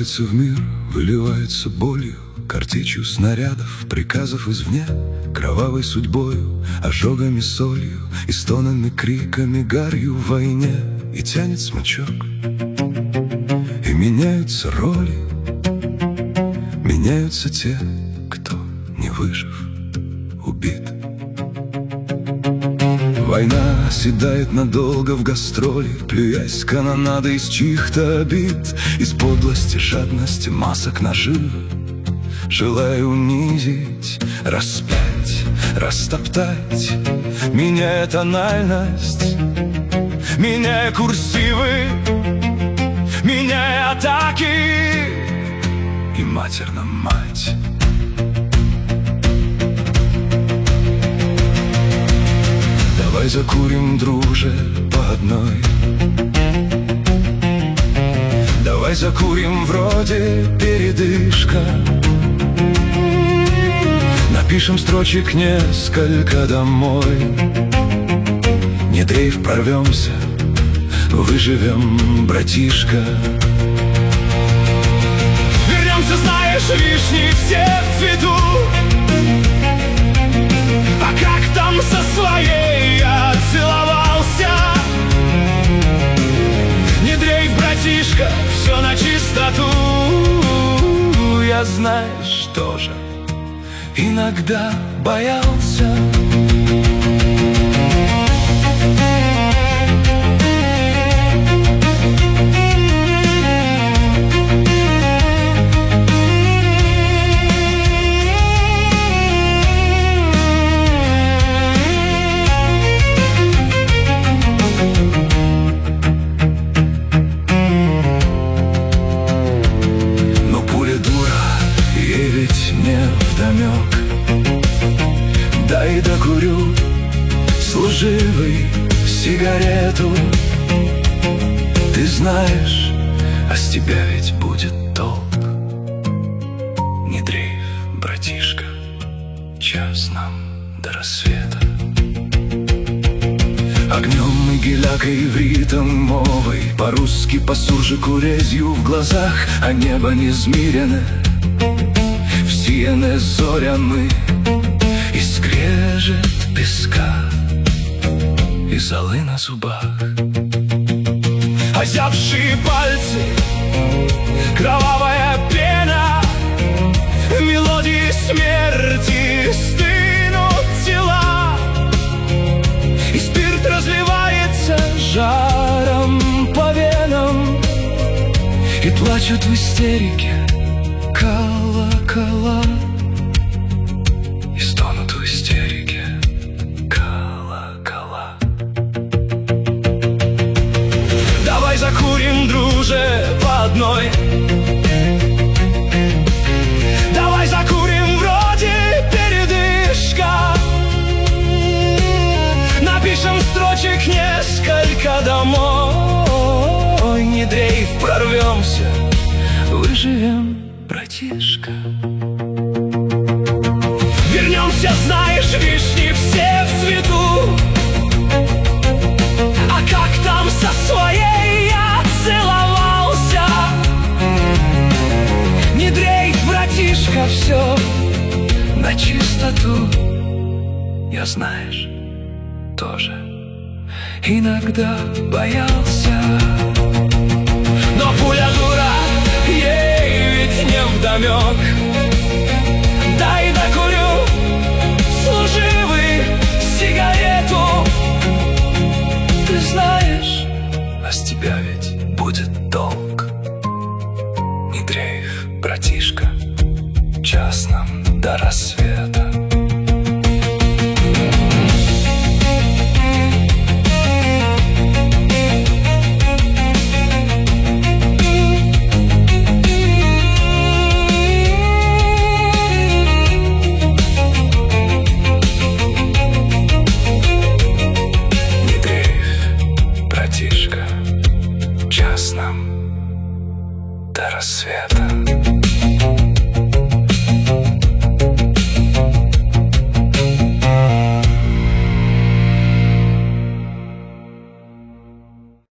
Врывается в мир, выливается болью, картечью снарядов, приказов извне, кровавой судьбою, ожогами, солью и стонами, криками, гарью в войне. И тянет смычок, и меняются роли, меняются те, кто, не выжив, убит. Война оседает надолго в гастроли, плюясь канонадой из чьих-то обид, из подлости, жадности, масок наживы, желая унизить, распять, растоптать, меняя тональность, меняя курсивы, меняя атаки и матерь на мать. Давай закурим, друже, по одной. Давай закурим, вроде передышка. Напишем строчек несколько домой. Не дрейф, прорвемся, выживем, братишка. Вернемся, знаешь, вишни все в цвету. А как там со своей я целовался? Не дрейф, братишка, все на чистоту. Я, знаешь, тоже иногда боялся. Дай докурю служивый сигарету. Ты знаешь, а с тебя ведь будет толк. Не дрейф, братишка, час нам до рассвета. Огнем и гелякой, ивритом, мовой, по-русски, по суржику, резью в глазах, а небо незмиренное, всеяне зорями, и скрежет песка, и золы на зубах. Озябшие пальцы, кровавая пена, мелодии смерти, стынут тела, и спирт разливается жаром по венам, и плачут в истерике колокола. Закурим, друже, по одной. Давай закурим, вроде передышка. Напишем строчек несколько домой. Не дрейф, прорвемся, выживем, братишка. Вернемся, знаешь, вишни все в цвету. А как там со своей я целовался? Не дрейф, братишка, все на чистоту. Я, знаешь, тоже иногда боялся. Но пуля дура, ей ведь невдомек. Дай докурю служивый сигарету. Ты знаешь, а с тебя ведь будет толк. Не дрейф, братишка, час нам до рассвета. Час нам до рассвета.